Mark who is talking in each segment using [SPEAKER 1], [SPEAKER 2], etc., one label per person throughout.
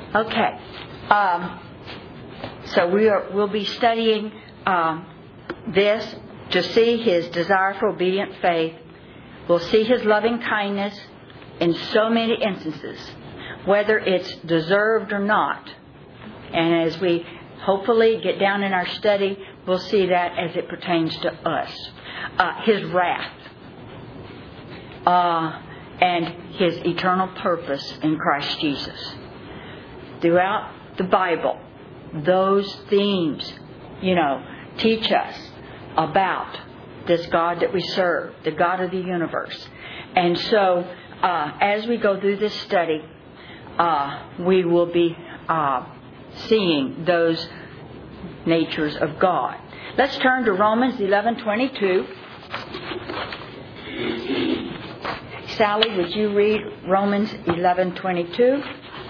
[SPEAKER 1] Okay. So we'll be studying this to see His desire for obedient faith. We'll see His loving kindness in so many instances, whether it's deserved or not. And as we hopefully get down in our study, we'll see that as it pertains to us. His wrath and His eternal purpose in Christ Jesus. Throughout the Bible, those themes, teach us about this God that we serve, the God of the universe. And so, as we go through this study, we will be seeing those natures of God. Let's turn to Romans 11:22. Sally, would you read Romans 11:22?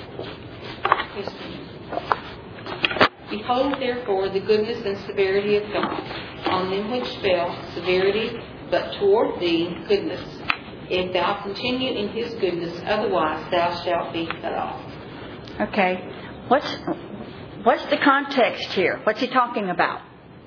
[SPEAKER 2] Behold, therefore, the goodness and severity of God. On them which fell, severity, but toward thee, goodness. If thou continue in His goodness, otherwise thou shalt be cut off.
[SPEAKER 1] Okay. What's the context here? What's he talking about?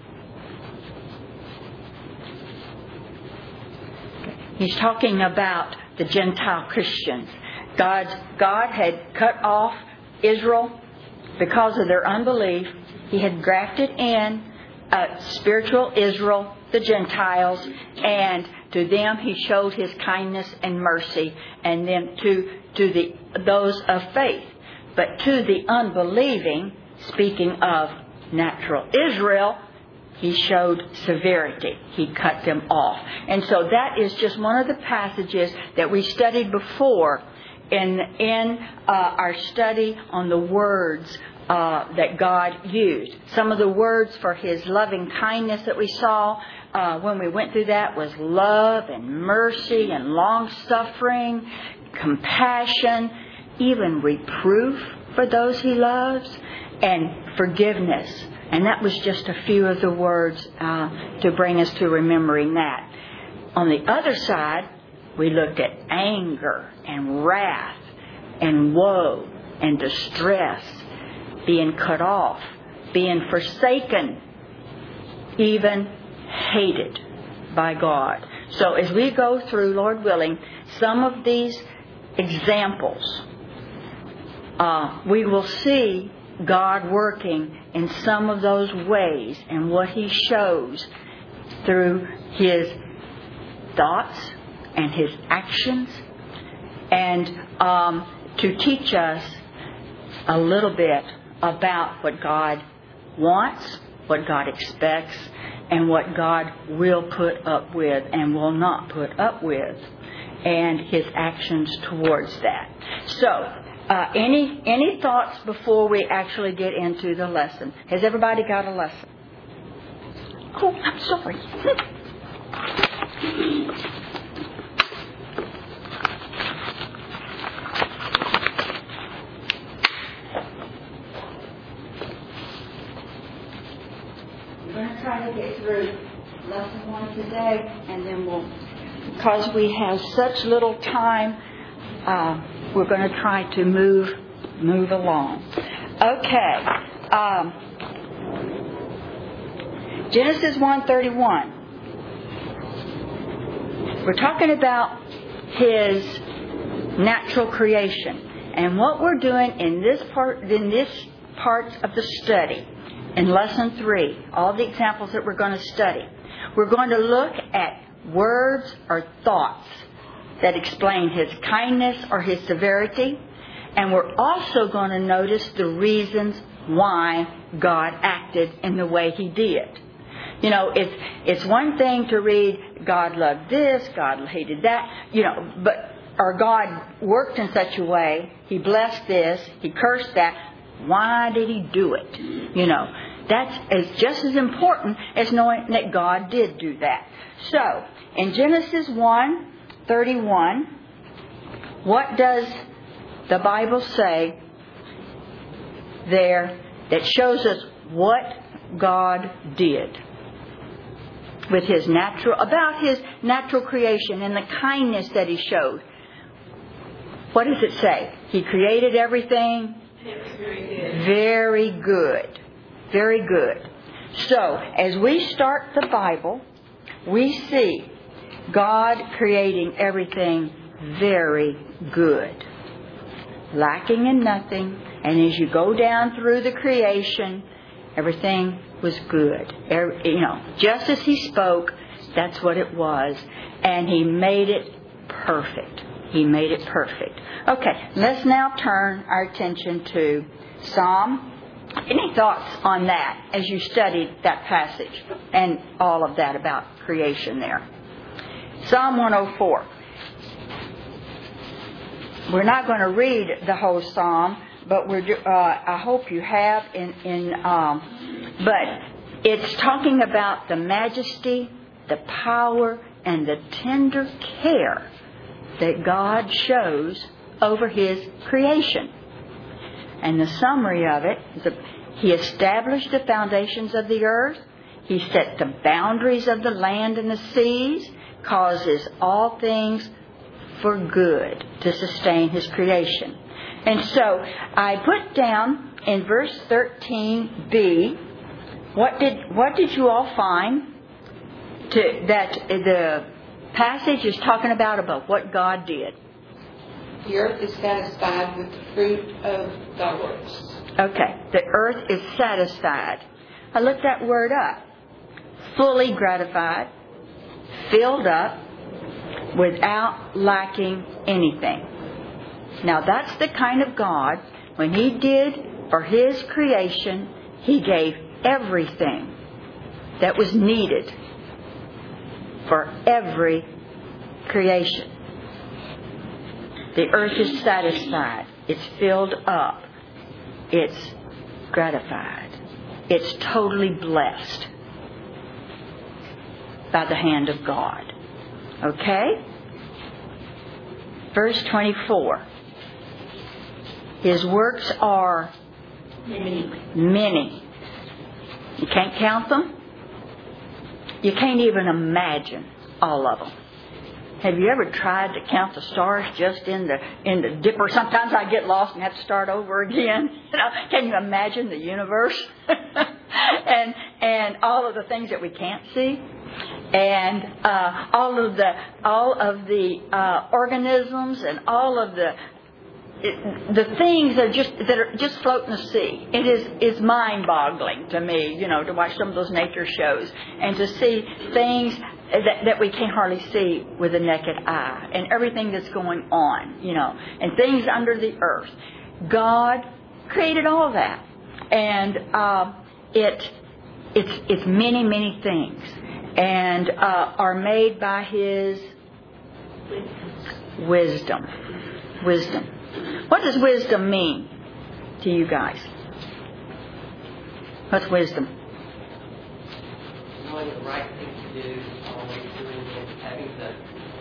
[SPEAKER 1] He's talking about the Gentile Christians. God had cut off Israel because of their unbelief. He had grafted in spiritual Israel, the Gentiles, and to them He showed His kindness and mercy, and then to those of faith. But to the unbelieving, speaking of natural Israel, He showed severity. He cut them off. And so that is just one of the passages that we studied before in our study on the words that God used. Some of the words for His loving kindness that we saw when we went through that was love and mercy and long-suffering, compassion, even reproof for those He loves, and forgiveness. And that was just a few of the words to bring us to remembering that. On the other side, we looked at anger and wrath and woe and distress, being cut off, being forsaken, even hated by God. So as we go through, Lord willing, some of these examples, we will see God working in some of those ways and what He shows through His thoughts and His actions, and to teach us a little bit about what God wants, what God expects, and what God will put up with and will not put up with, and His actions towards that. So, any thoughts before we actually get into the lesson? Has everybody got a lesson? Oh, I'm sorry. We're going to try to get through lesson 1 today, and then because we have such little time, we're going to try to move along. Okay. Genesis 1:31. We're talking about His natural creation, and what we're doing in this part of the study, in lesson 3, all the examples that we're going to study, we're going to look at words or thoughts that explain His kindness or His severity. And we're also going to notice the reasons why God acted in the way He did. It's one thing to read, God loved this, God hated that, or God worked in such a way, He blessed this, He cursed that. Why did He do it? That's just as important as knowing that God did do that. So, in Genesis 1:31, what does the Bible say there that shows us what God did with about His natural creation and the kindness that He showed? What does it say? He created everything. Very good. Very good. So, as we start the Bible, we see God creating everything very good, lacking in nothing. And as you go down through the creation, everything was good. Just as He spoke, that's what it was. And He made it perfect. He made it perfect. Okay, let's now turn our attention to Psalm. Any thoughts on that as you studied that passage and all of that about creation there? Psalm 104. We're not going to read the whole psalm, but I hope you have. But it's talking about the majesty, the power, and the tender care that God shows over His creation. And the summary of it is He established the foundations of the earth. He set the boundaries of the land and the seas, causes all things for good to sustain His creation. And so I put down in verse 13b, what did you all find that the passage is talking about what God did?
[SPEAKER 2] The earth is satisfied with the fruit of thy works.
[SPEAKER 1] Okay, the earth is satisfied. I looked that word up. Fully gratified, filled up, without lacking anything. Now that's the kind of God, when He did for His creation, He gave everything that was needed for every creation. The earth is satisfied. It's filled up. It's gratified. It's totally blessed by the hand of God. Okay? Verse 24. His works are many. You can't count them. You can't even imagine all of them. Have you ever tried to count the stars just in the dipper? Sometimes I get lost and have to start over again. Can you imagine the universe and all of the things that we can't see, and all of the organisms and all of the things that are just floating the sea? It's mind-boggling to me, to watch some of those nature shows and to see things that we can't hardly see with the naked eye, and everything that's going on, and things under the earth. God created all that, and it's many, many things, and are made by His wisdom. Wisdom. What does wisdom mean to you guys? What's wisdom?
[SPEAKER 3] Knowing the right thing to do, always doing it, having the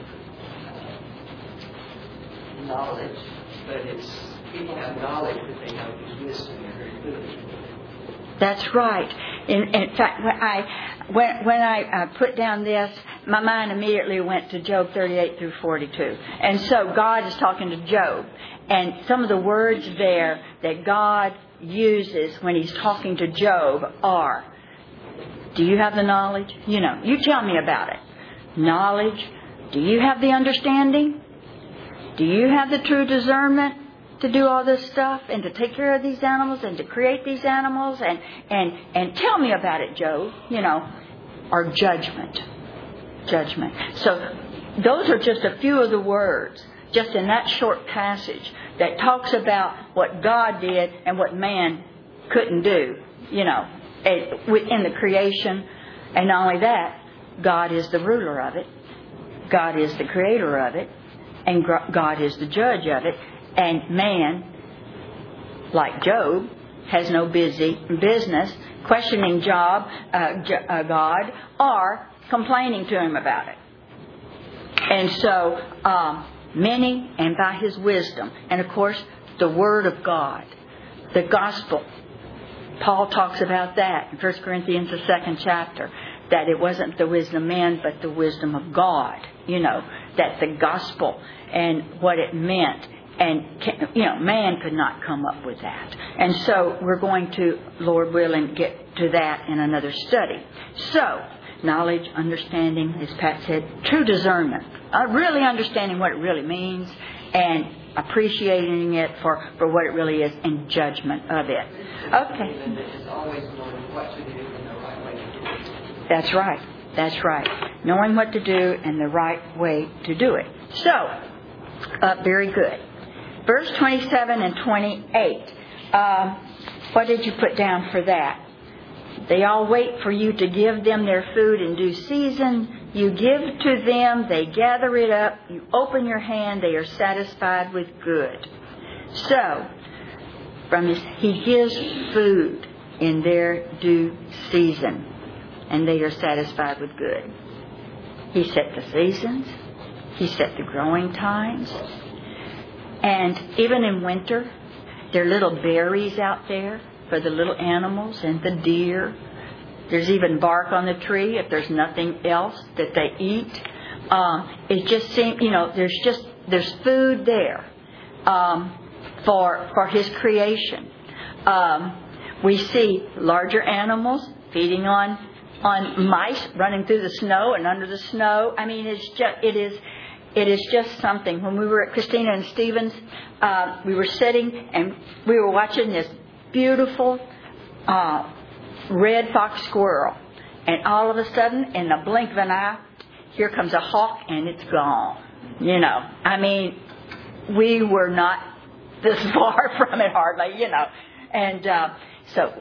[SPEAKER 3] knowledge. But people have knowledge, but they don't use wisdom. They're very good.
[SPEAKER 1] That's right. In fact, when I put down this, my mind immediately went to Job 38 through 42. And so God is talking to Job. And some of the words there that God uses when He's talking to Job are, do you have the knowledge? You tell me about it. Knowledge. Do you have the understanding? Do you have the true discernment to do all this stuff and to take care of these animals and to create these animals? And tell me about it, Job. Or judgment. Judgment. So those are just a few of the words just in that short passage that talks about what God did and what man couldn't do, within the creation. And not only that, God is the ruler of it. God is the creator of it. And God is the judge of it. And man, like Job, has no business questioning God or complaining to Him about it. And so, many, and by His wisdom. And of course, the Word of God, the Gospel. Paul talks about that in 1 Corinthians, the 2nd chapter, that it wasn't the wisdom of man, but the wisdom of God. That the Gospel and what it meant And, man could not come up with that. And so we're going to, Lord willing, get to that in another study. So, knowledge, understanding, as Pat said, true discernment. Really understanding what it really means and appreciating it for what it really is and judgment of it. Okay.
[SPEAKER 3] It's always knowing what to do in the right way to do it.
[SPEAKER 1] That's right. That's right. Knowing what to do and the right way to do it. So, very good. Verse 27 and 28. What did you put down for that? They all wait for you to give them their food in due season. You give to them, they gather it up. You open your hand, they are satisfied with good. So, He gives food in their due season, and they are satisfied with good. He set the seasons. He set the growing times. And even in winter, there are little berries out there for the little animals and the deer. There's even bark on the tree if there's nothing else that they eat. It just seems, there's food there for His creation. We see larger animals feeding on mice running through the snow and under the snow. I mean, it is just something. When we were at Christina and Stevens, we were sitting and we were watching this beautiful red fox squirrel. And all of a sudden, in the blink of an eye, here comes a hawk and it's gone. I mean, we were not this far from it hardly, And so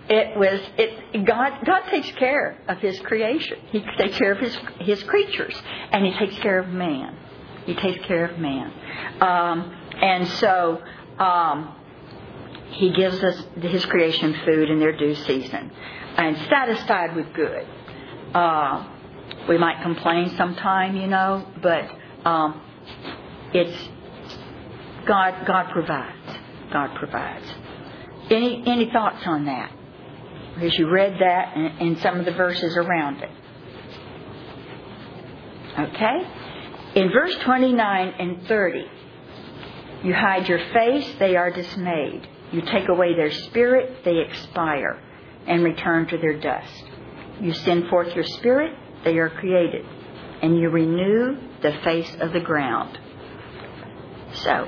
[SPEAKER 1] God takes care of His creation. He takes care of His creatures. And He takes care of man. He takes care of man. And so He gives us His creation food in their due season. And satisfied with good. We might complain sometime, but it's God provides. God provides. Any thoughts on that? As you read that and some of the verses around it. Okay? In verse 29 and 30, you hide your face, they are dismayed. You take away their spirit, they expire and return to their dust. You send forth your spirit, they are created, and you renew the face of the ground. So,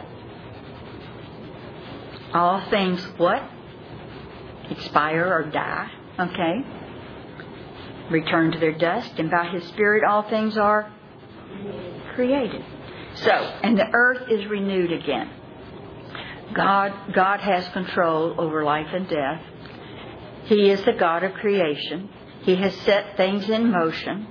[SPEAKER 1] all things what? Expire or die. Okay? Return to their dust, and by His Spirit all things are created. So, and the earth is renewed again. God has control over life and death. He is the God of creation. He has set things in motion.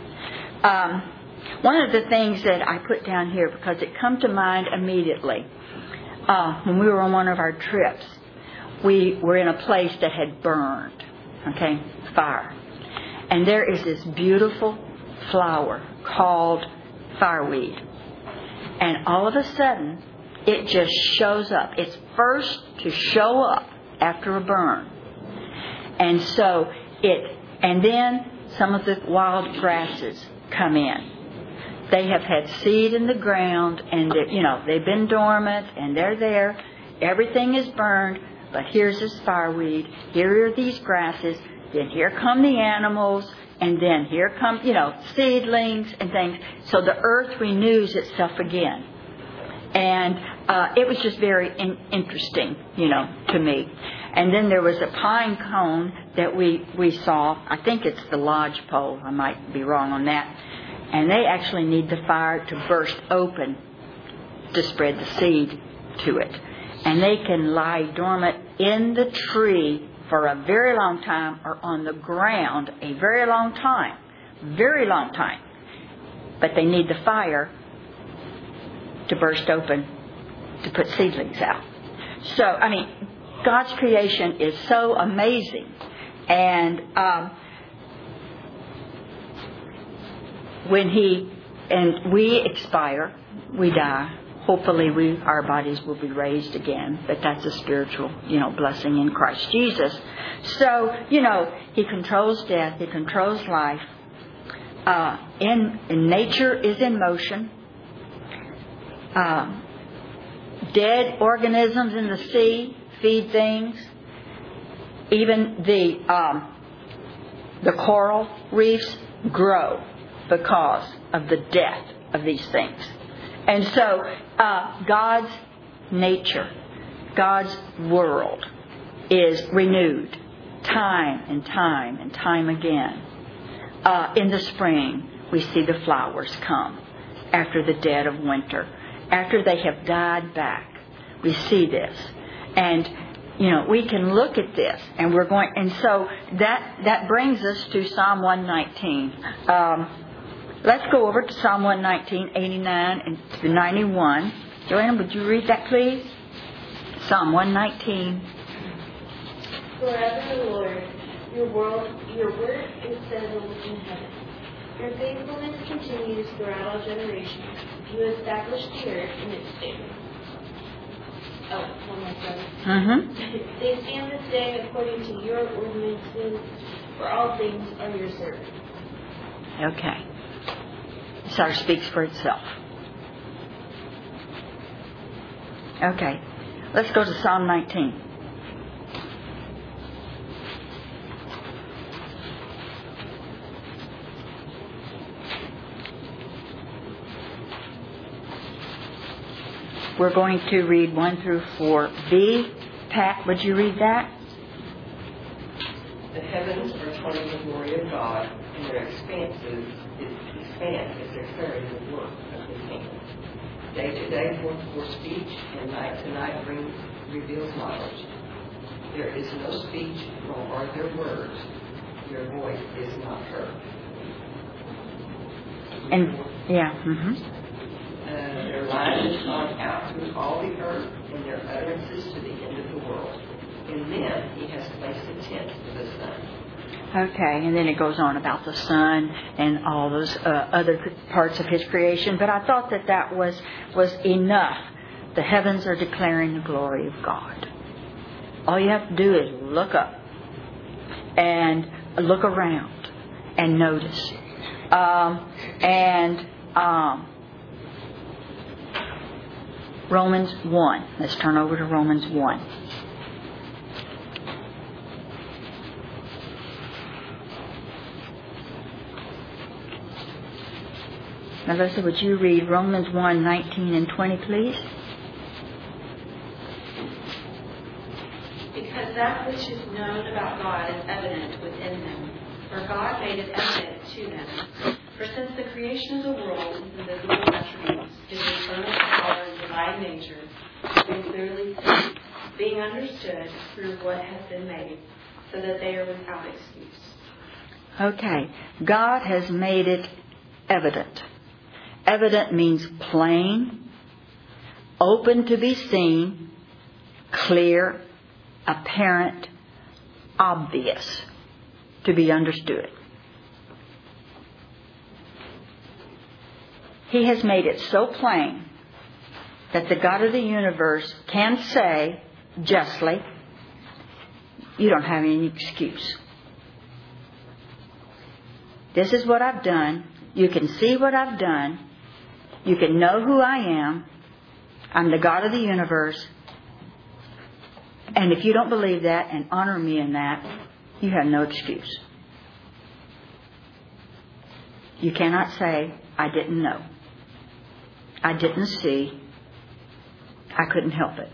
[SPEAKER 1] One of the things that I put down here, because it come to mind immediately, when we were on one of our trips, we were in a place that had burned, fire. And there is this beautiful flower called fireweed. And all of a sudden, it just shows up. It's first to show up after a burn. And so and then some of the wild grasses come in. They have had seed in the ground, and they've been dormant, and they're there. Everything is burned, but here's this fireweed. Here are these grasses. Then here come the animals, and then here come seedlings and things. So the earth renews itself again, and it was just very interesting, to me. And then there was a pine cone that we saw. I think it's the lodgepole. I might be wrong on that. And they actually need the fire to burst open to spread the seed to it. And they can lie dormant in the tree for a very long time or on the ground a very long time. Very long time. But they need the fire to burst open to put seedlings out. So, God's creation is so amazing. And when we expire, we die. Hopefully our bodies will be raised again. But that's a spiritual, blessing in Christ Jesus. So, He controls death. He controls life. And nature is in motion. dead organisms in the sea feed things. Even the coral reefs grow because of the death of these things. And so God's nature, God's world is renewed time and time and time again. In the spring, we see the flowers come after the dead of winter. After they have died back, we see this. And, we can look at this, and we're going, and so that brings us to Psalm 119. Let's go over to Psalm 119, 89 and to 91. Joanna, would you read that, please? Psalm 119.
[SPEAKER 4] Forever, Lord, your word is settled in heaven. Your faithfulness continues throughout all generations. You established the earth in its state. Oh, one more time. They stand this day according to your ordinances, for all things are your servants.
[SPEAKER 1] Okay. This speaks for itself. Okay. Let's go to Psalm 19. We're going to read 1 through 4. B. Pat, would you read that?
[SPEAKER 3] The heavens are telling the glory of God, and their expanse is declaring the work of His hands. Day to day forth for speech, and night to night reveals knowledge. There is no speech, nor are there words. Your voice is not heard.
[SPEAKER 1] And yeah.
[SPEAKER 3] Their line is gone out through all the earth, and their utterances to the end of the world. In them He has placed a tent for the sun.
[SPEAKER 1] Okay, and then it goes on about the sun and all those other parts of His creation. But I thought that was enough. The heavens are declaring the glory of God. All you have to do is look up and look around and notice. Romans 1. Let's turn over to Romans 1. Melissa, would you read Romans 1, 19 and 20, please?
[SPEAKER 5] Because that which is known about God is evident within them, for God made it evident to them. For since the creation of the world, His invisible attributes, His eternal power and divine nature, have been clearly seen, being understood through what has been made, so that they are without excuse.
[SPEAKER 1] Okay. God has made it evident. Evident means plain, open to be seen, clear, apparent, obvious, to be understood. He has made it so plain that the God of the universe can say justly, you don't have any excuse. This is what I've done. You can see what I've done. You can know who I am. I'm the God of the universe. And if you don't believe that and honor me in that, you have no excuse. You cannot say, I didn't know. I didn't see. I couldn't help it.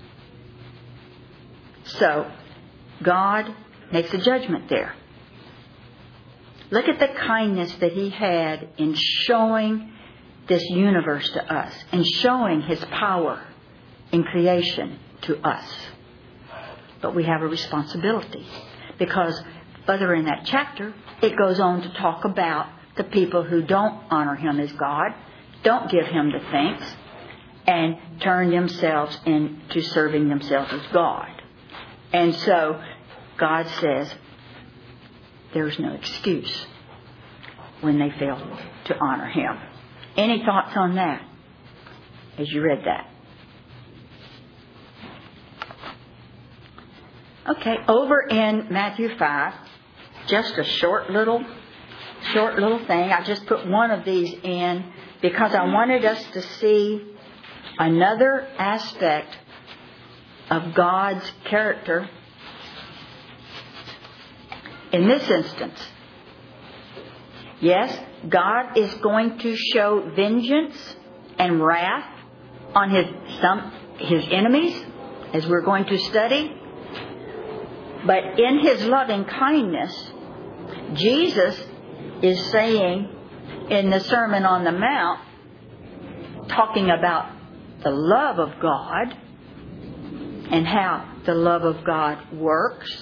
[SPEAKER 1] So, God makes a judgment there. Look at the kindness that He had in showing this universe to us and showing His power in creation to us. But we have a responsibility, because further in that chapter, it goes on to talk about the people who don't honor Him as God, don't give Him the thanks, and turn themselves into serving themselves as God. And so God says there's no excuse when they fail to honor Him. Any thoughts on that as you read that? Okay, over in Matthew 5, just a short little thing. I just put one of these in because I wanted us to see another aspect of God's character in this instance. Yes, God is going to show vengeance and wrath on his enemies, as we're going to study. But in His loving kindness, Jesus is saying in the Sermon on the Mount, talking about the love of God and how the love of God works.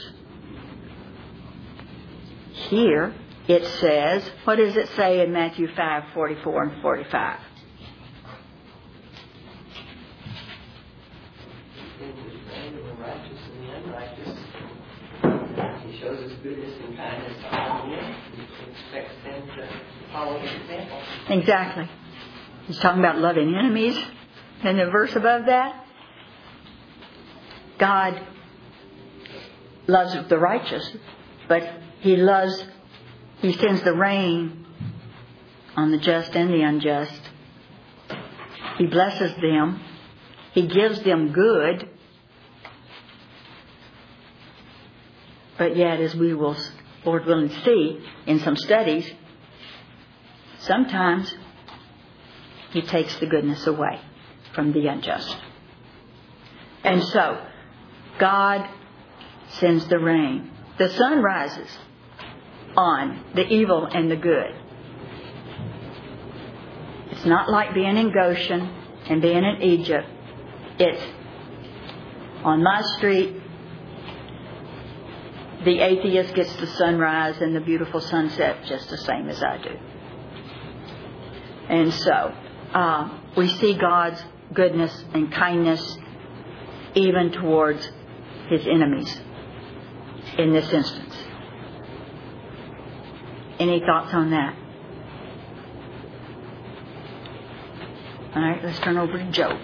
[SPEAKER 1] Here it says, what does it say in Matthew 5:44 and 45?
[SPEAKER 3] He shows His goodness and kindness to all men. He expects them to follow His example.
[SPEAKER 1] Exactly. He's talking about loving enemies. And the verse above that, God loves the righteous, but He sends the rain on the just and the unjust. He blesses them. He gives them good. But yet, as we will, Lord willing, see in some studies, sometimes He takes the goodness away from the unjust. And so, God sends the rain. The sun rises on the evil and the good. It's not like being in Goshen and being in Egypt. It's on my street. The atheist gets the sunrise and the beautiful sunset just the same as I do. And so, we see God's goodness and kindness even towards His enemies in this instance. Any thoughts on that? All right, let's turn over to Job.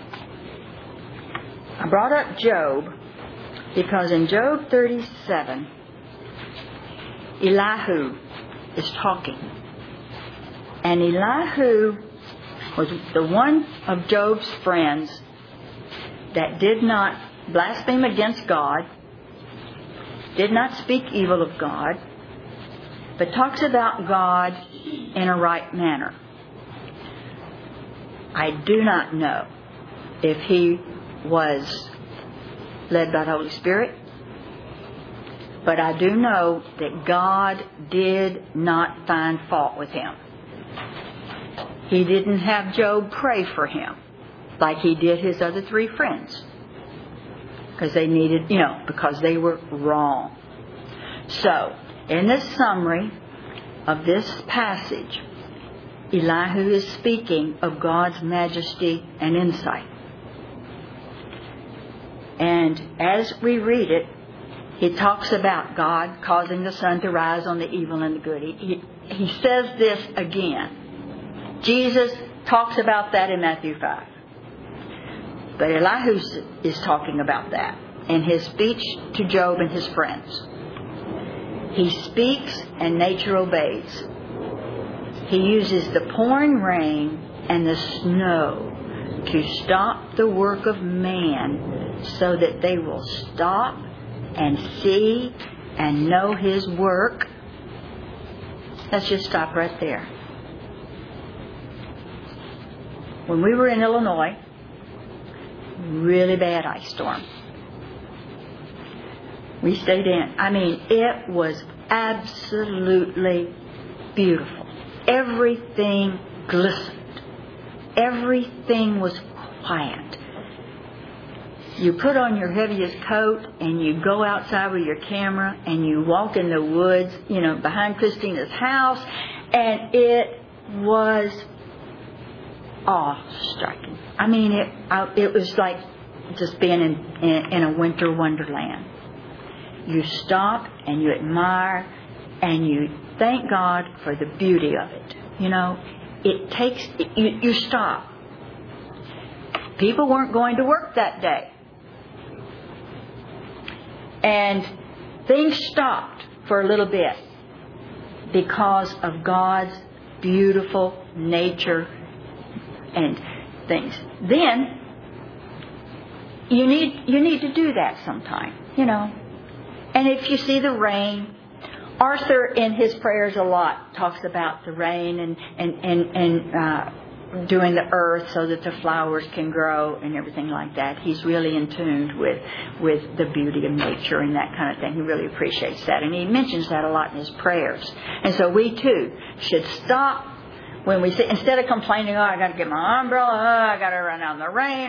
[SPEAKER 1] I brought up Job because in Job 37, Elihu is talking. And Elihu was the one of Job's friends that did not blaspheme against God, did not speak evil of God, but talks about God in a right manner. I do not know if he was led by the Holy Spirit, but I do know that God did not find fault with him. He didn't have Job pray for him like he did his other three friends, because they needed, because they were wrong. So, in the summary of this passage, Elihu is speaking of God's majesty and insight. And as we read it, he talks about God causing the sun to rise on the evil and the good. He says this again. Jesus talks about that in Matthew 5. But Elihu is talking about that in his speech to Job and his friends. He speaks and nature obeys. He uses the pouring rain and the snow to stop the work of man so that they will stop and see and know His work. Let's just stop right there. When we were in Illinois, really bad ice storm. We stayed in. It was absolutely beautiful. Everything glistened. Everything was quiet. You put on your heaviest coat and you go outside with your camera and you walk in the woods, behind Christina's house, and it was awe-striking. It was like just being in a winter wonderland. You stop and you admire and you thank God for the beauty of it. It takes, you stop. People weren't going to work that day. And things stopped for a little bit because of God's beautiful nature and things. Then you need to do that sometime, And if you see the rain, Arthur in his prayers a lot talks about the rain and doing the earth so that the flowers can grow and everything like that. He's really in tune with the beauty of nature and that kind of thing. He really appreciates that, and he mentions that a lot in his prayers. And so we too should stop when we say, instead of complaining, I got to get my umbrella, I got to run out in the rain,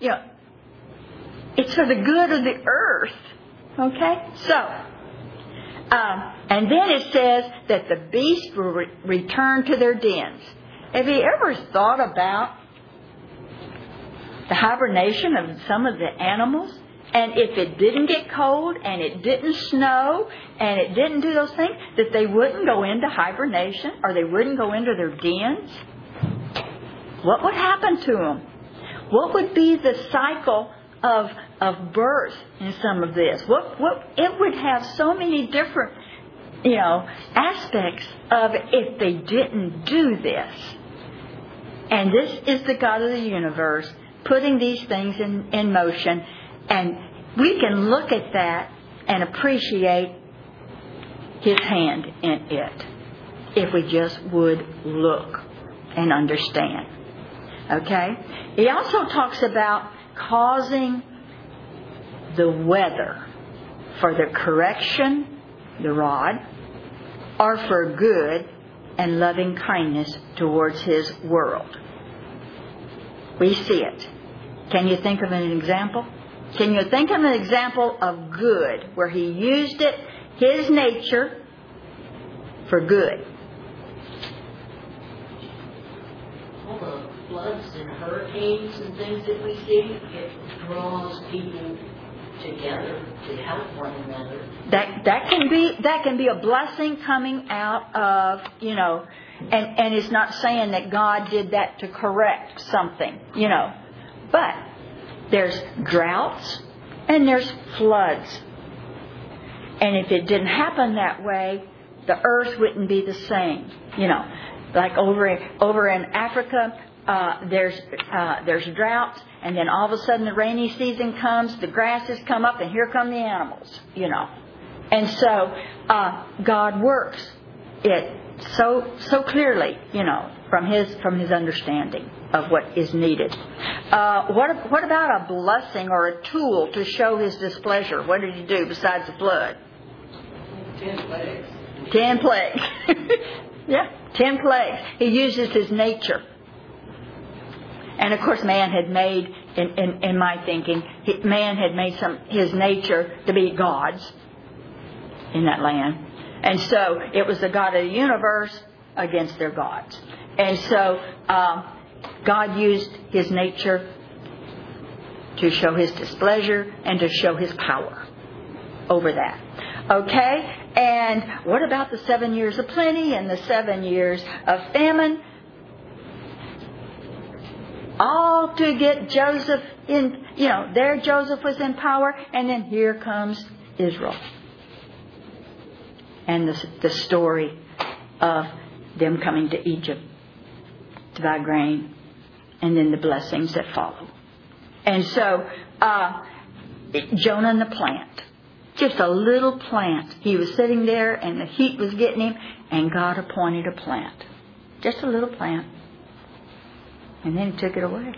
[SPEAKER 1] it's for the good of the earth. Okay, so. And then it says that the beasts will return to their dens. Have you ever thought about the hibernation of some of the animals? And if it didn't get cold and it didn't snow and it didn't do those things, that they wouldn't go into hibernation or they wouldn't go into their dens? What would happen to them? What would be the cycle of birth in some of this? What it would have so many different, aspects of if they didn't do this. And this is the God of the universe putting these things in motion, and we can look at that and appreciate His hand in it if we just would look and understand. Okay? He also talks about causing the weather for the correction, the rod, or for good and loving kindness towards His world. We see it. Can you think of an example? Can you think of an example of good where He used it, His nature, for good?
[SPEAKER 6] All the floods and hurricanes and things that we see, it draws people together to help one another.
[SPEAKER 1] That can be a blessing coming out of, and it's not saying that God did that to correct something, but there's droughts and there's floods. And if it didn't happen that way, the earth wouldn't be the same. Like over in Africa, there's droughts, and then all of a sudden the rainy season comes, the grasses come up, and here come the animals. And so God works it so clearly, from his understanding of what is needed. What about a blessing or a tool to show His displeasure? What did He do besides the flood?
[SPEAKER 3] 10 plagues.
[SPEAKER 1] 10 plagues. Yeah, 10 plagues. He uses His nature. And of course, man had made, in my thinking, man had made his nature to be gods in that land. And so it was the God of the universe against their gods. And so God used His nature to show His displeasure and to show His power over that. Okay? And what about the 7 years of plenty and the 7 years of famine? All to get Joseph in, there Joseph was in power, and then here comes Israel. And the story of them coming to Egypt to buy grain, and then the blessings that follow. And so, Jonah and the plant. Just a little plant. He was sitting there, and the heat was getting him, and God appointed a plant. Just a little plant. And then He took it away.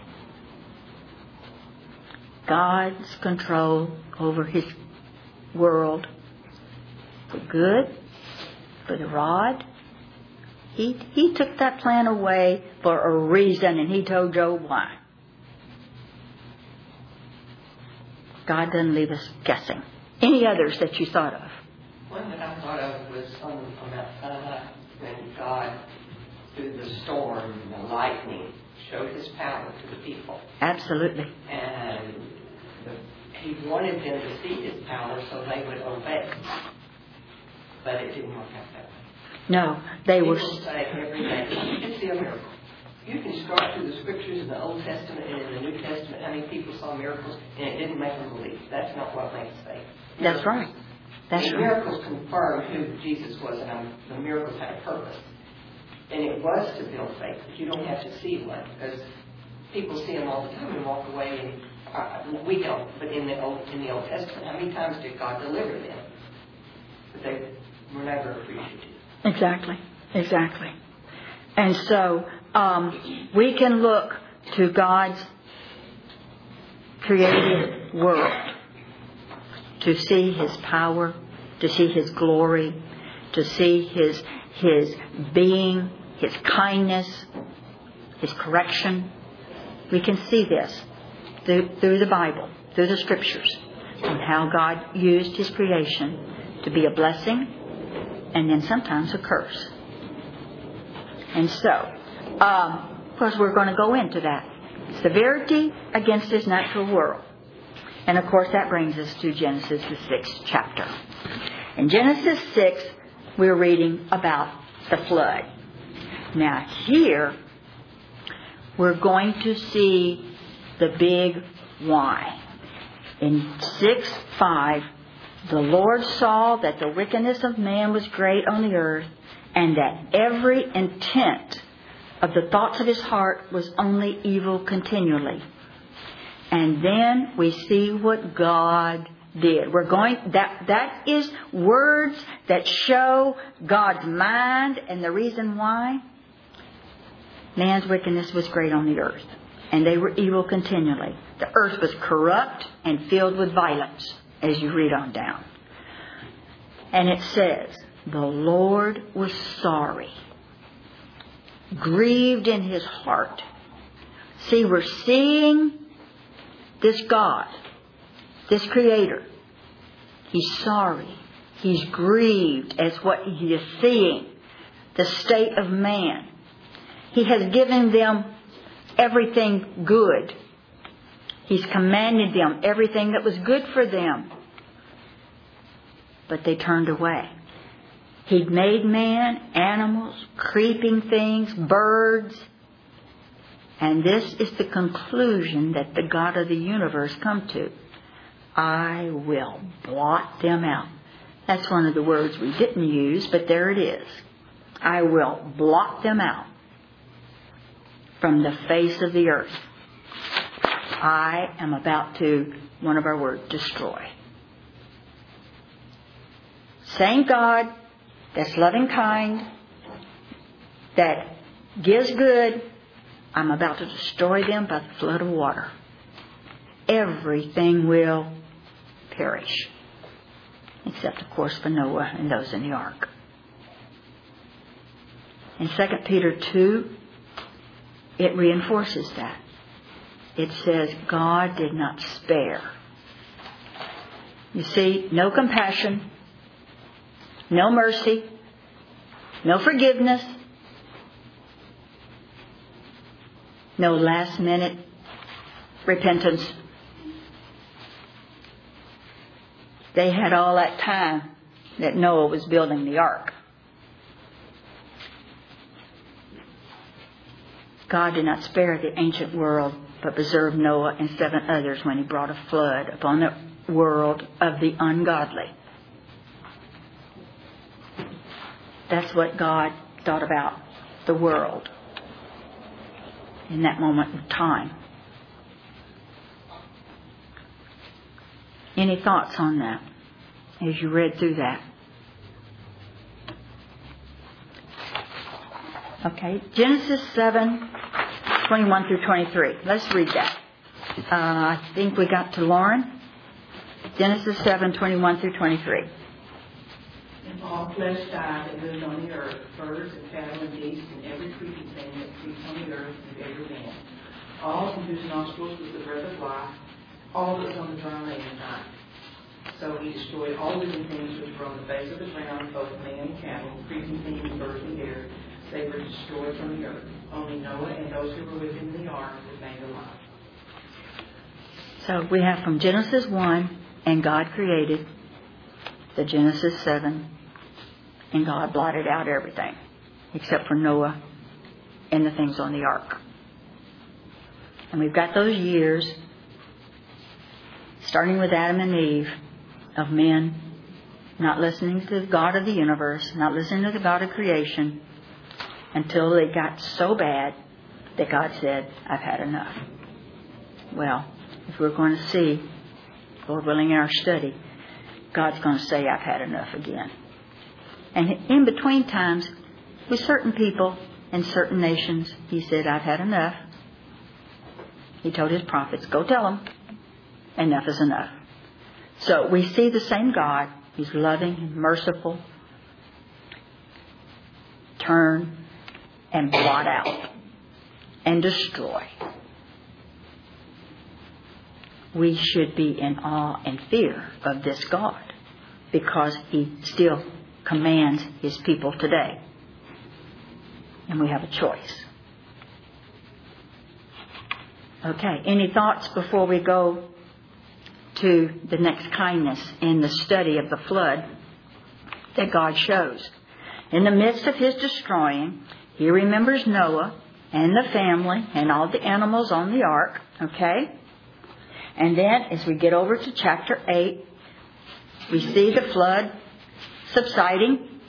[SPEAKER 1] God's control over His world for good, for the rod. He took that plant away for a reason, and He told Job why. God doesn't leave us guessing. Any others that you thought of?
[SPEAKER 3] One that I thought of was on Mount Sinai, when God, through the storm and the lightning, showed His power to the people.
[SPEAKER 1] Absolutely.
[SPEAKER 3] And He wanted them to see His power so they would obey. But it didn't work out that way.
[SPEAKER 1] No, they were.
[SPEAKER 3] People say every day, you can see a miracle. You can start through the scriptures in the Old Testament and in the New Testament how many people saw miracles, and it didn't make them believe. That's not what makes faith.
[SPEAKER 1] That's right. That's
[SPEAKER 3] the
[SPEAKER 1] right.
[SPEAKER 3] Miracles confirm who Jesus was, and the miracles had a purpose. And it was to build faith, but you don't have to see one, because people see Him all the time and walk away, We don't, but in the Old Testament, how many times did God deliver them? But they were never appreciative.
[SPEAKER 1] Exactly. And so we can look to God's created world to see His power, to see His glory, to see His being, His kindness, His correction. We can see this through the Bible, through the Scriptures, on how God used His creation to be a blessing and then sometimes a curse. And so, of course, we're going to go into that. Severity against His natural world. And of course, that brings us to Genesis, the 6th chapter. In Genesis 6, we're reading about the flood. Now, here, we're going to see the big why. In 6:5, the Lord saw that the wickedness of man was great on the earth, and that every intent of the thoughts of his heart was only evil continually. And then we see what God did. That is words that show God's mind and the reason why. Man's wickedness was great on the earth, and they were evil continually. The earth was corrupt and filled with violence, as you read on down. And it says, the Lord was sorry, grieved in His heart. See, we're seeing this God, this Creator. He's sorry. He's grieved as what He is seeing, the state of man. He has given them everything good. He's commanded them everything that was good for them. But they turned away. He'd made man, animals, creeping things, birds. And this is the conclusion that the God of the universe come to. I will blot them out. That's one of the words we didn't use, but there it is. I will blot them out from the face of the earth. I am about to, one of our words, destroy. Same God that's loving kind, that gives good, I'm about to destroy them by the flood of water. Everything will perish. Except, of course, for Noah and those in the ark. In 2 Peter 2, it reinforces that. It says God did not spare. You see, no compassion, no mercy, no forgiveness, no last-minute repentance. They had all that time that Noah was building the ark. God did not spare the ancient world, but preserved Noah and 7 others when He brought a flood upon the world of the ungodly. That's what God thought about the world in that moment of time. Any thoughts on that as you read through that? Okay, Genesis 7, 21 through 23. Let's read that. I think we got to Lauren. Genesis 7, 21 through 23.
[SPEAKER 7] And all flesh died that lived on the earth, birds and cattle and beasts and every creeping thing that creeps on the earth and every man. All in whose nostrils was the breath of life, all that was on the dry land died. So He destroyed all living things which were on the face of the ground, both man and cattle, creeping things and birds of the air. They were destroyed from the earth. Only Noah and those who were with him in the ark remained alive.
[SPEAKER 1] So we have from Genesis 1, and God created, the Genesis 7, and God blotted out everything except for Noah and the things on the ark. And we've got those years, starting with Adam and Eve, of men not listening to the God of the universe, not listening to the God of creation, until they got so bad that God said, I've had enough. Well, as we're going to see, Lord willing, in our study, God's going to say, I've had enough again. And in between times, with certain people and certain nations, He said, I've had enough. He told His prophets, go tell them, enough is enough. So we see the same God. He's loving and merciful. Turn and blot out and destroy. We should be in awe and fear of this God because He still commands His people today. And we have a choice. Okay, any thoughts before we go to the next kindness in the study of the flood that God shows? In the midst of His destroying, He remembers Noah and the family and all the animals on the ark. Okay? And then as we get over to chapter 8, we see the flood subsiding.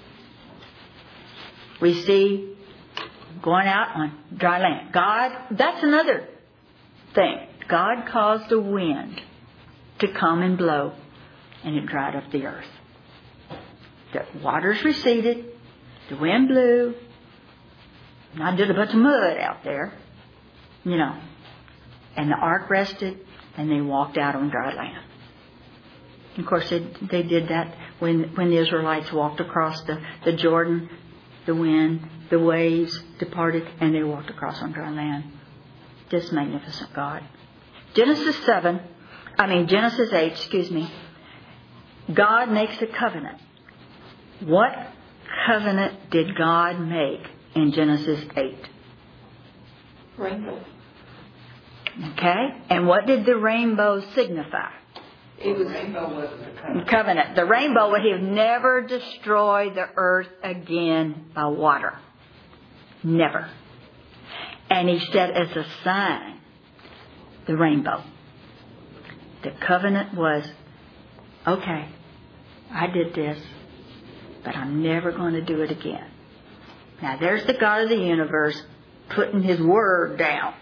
[SPEAKER 1] We see going out on dry land. God, that's another thing. God caused the wind to come and blow, and it dried up the earth. The waters receded, the wind blew, and I did a bunch of mud out there, and the ark rested, and they walked out on dry land. Of course, they did that when the Israelites walked across the Jordan, the wind, the waves departed, and they walked across on dry land. This magnificent God. Genesis 8, God makes a covenant. What covenant did God make in Genesis 8?
[SPEAKER 2] Rainbow.
[SPEAKER 1] Okay? And what did the rainbow signify?
[SPEAKER 3] The rainbow was the
[SPEAKER 1] Covenant. The rainbow would have never destroyed the earth again by water. Never. And He said as a sign, the rainbow. The covenant was, okay, I did this, but I'm never going to do it again. Now there's the God of the universe putting His word down.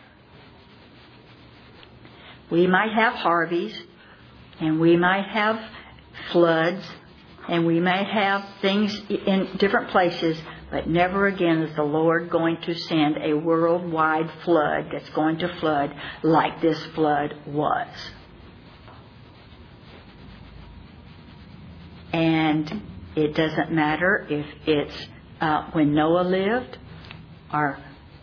[SPEAKER 1] We might have Harveys, and we might have floods, and we might have things in different places, but never again is the Lord going to send a worldwide flood that's going to flood like this flood was. And it doesn't matter if it's when Noah lived, or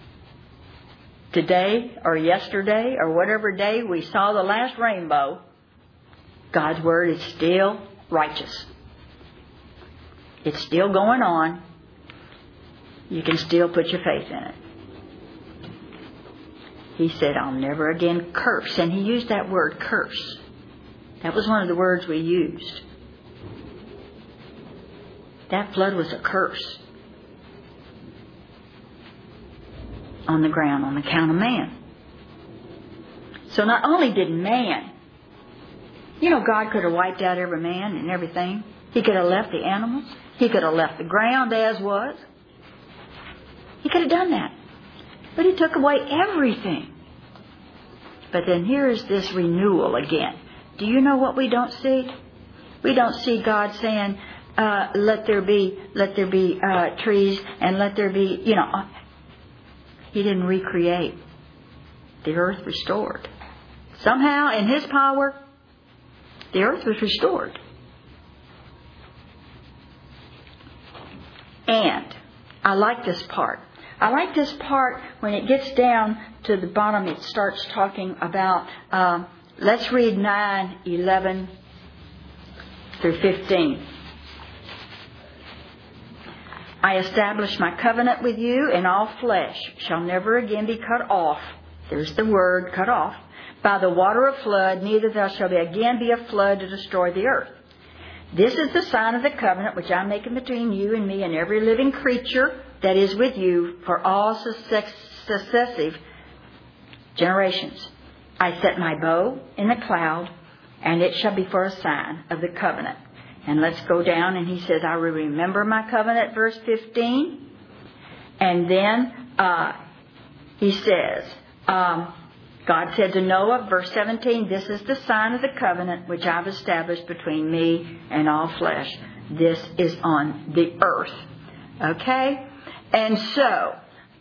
[SPEAKER 1] today, or yesterday, or whatever day we saw the last rainbow. God's Word is still righteous. It's still going on. You can still put your faith in it. He said, I'll never again curse. And He used that word, curse. That was one of the words we used. That flood was a curse on the ground, on account of man. So not only did man, God could have wiped out every man and everything. He could have left the animals. He could have left the ground as was. He could have done that. But He took away everything. But then here is this renewal again. Do you know what we don't see? We don't see God saying, let there be trees, and let there be, He didn't recreate. The earth restored. Somehow, in His power, the earth was restored. And I like this part. I like this part when it gets down to the bottom. It starts talking about, let's read 9:11 through 15. I establish my covenant with you, and all flesh shall never again be cut off. There's the word, cut off. By the water of flood, neither there shall again be a flood to destroy the earth. This is the sign of the covenant which I'm making between you and me and every living creature that is with you for all successive generations. I set my bow in the cloud, and it shall be for a sign of the covenant. And let's go down, and He says, I will remember my covenant, verse 15. And then He says, God said to Noah, verse 17, "This is the sign of the covenant which I've established between me and all flesh." This is on the earth. Okay? And so,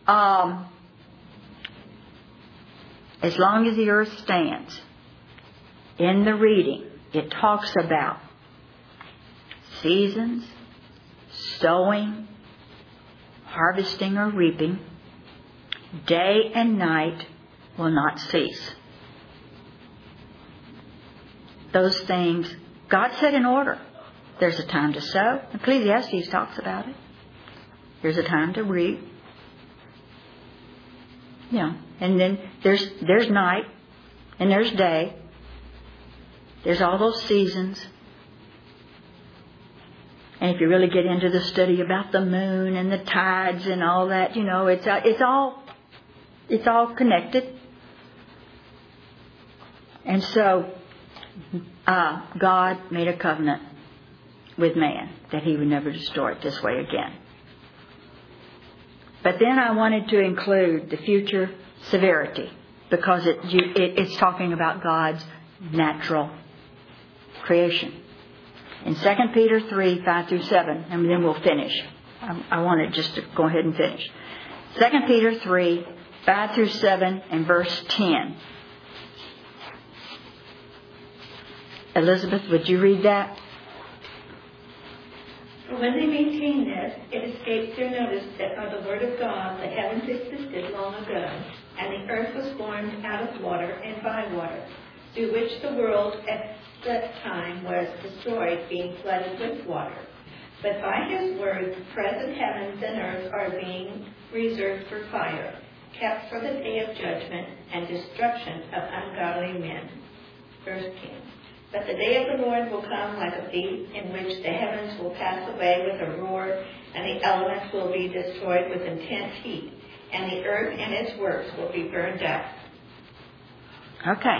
[SPEAKER 1] as long as the earth stands, in the reading, it talks about seasons, sowing, harvesting or reaping. Day and night will not cease. Those things God set in order. There's a time to sow. Ecclesiastes talks about it. There's a time to reap. And then there's night and there's day. There's all those seasons. And if you really get into the study about the moon and the tides and all that, it's all connected. And so God made a covenant with man that He would never destroy it this way again. But then I wanted to include the future severity, because it's talking about God's natural creation. In 2 Peter 3, 5 through 7, and then we'll finish. I wanted just to go ahead and finish. 2 Peter 3, 5 through 7, and verse 10. Elizabeth, would you read that?
[SPEAKER 8] For when they maintain this, it escapes their notice that by the word of God the heavens existed long ago, and the earth was formed out of water and by water, through which the world at that time was destroyed, being flooded with water. But by His word the present heavens and earth are being reserved for fire, kept for the day of judgment and destruction of ungodly men. Verse 10. But the day of the Lord will come like a thief, in which the heavens will pass away with a roar, and the elements will be destroyed with intense heat, and the earth and its works will be burned up.
[SPEAKER 1] Okay.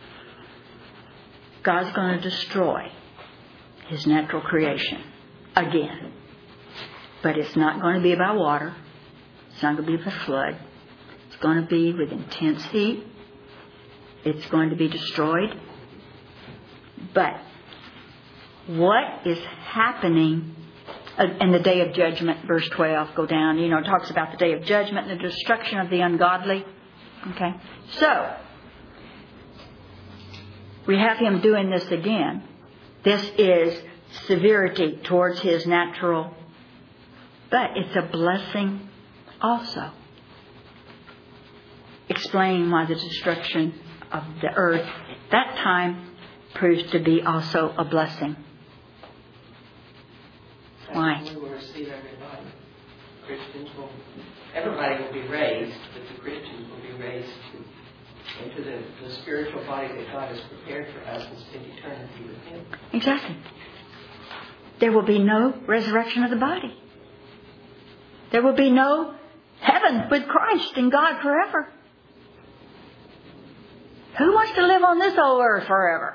[SPEAKER 1] God's going to destroy His natural creation again. But it's not going to be by water. It's not going to be by flood. It's going to be with intense heat. It's going to be destroyed. But what is happening in the day of judgment, verse 12, go down, it talks about the day of judgment and the destruction of the ungodly. Okay? So, we have Him doing this again. This is severity towards His natural, but it's a blessing also. Explaining why the destruction of the earth at that time proves to be also a blessing. Why?
[SPEAKER 3] We will receive everybody. Everybody will be raised, but the Christians will be raised into the spiritual body that God has prepared for us and spend eternity with Him.
[SPEAKER 1] Exactly. There will be no resurrection of the body. There will be no heaven with Christ and God forever. Who wants to live on this old earth forever?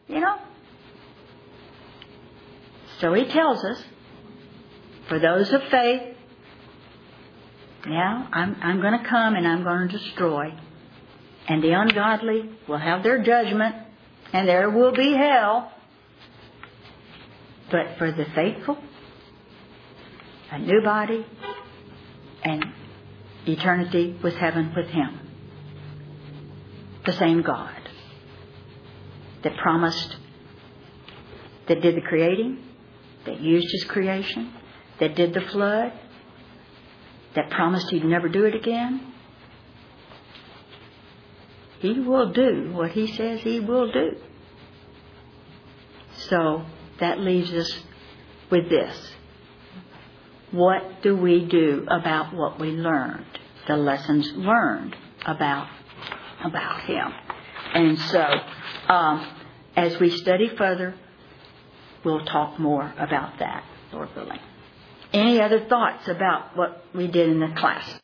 [SPEAKER 1] So He tells us, for those of faith, I'm going to come and I'm going to destroy. And the ungodly will have their judgment, and there will be hell. But for the faithful, a new body and eternity with heaven with Him. The same God that promised, that did the creating, that used His creation, that did the flood, that promised He'd never do it again. He will do what He says He will do. So that leaves us with this. What do we do about what we learned? The lessons learned about Him. And so, as we study further, we'll talk more about that, Lord willing. Any other thoughts about what we did in the class?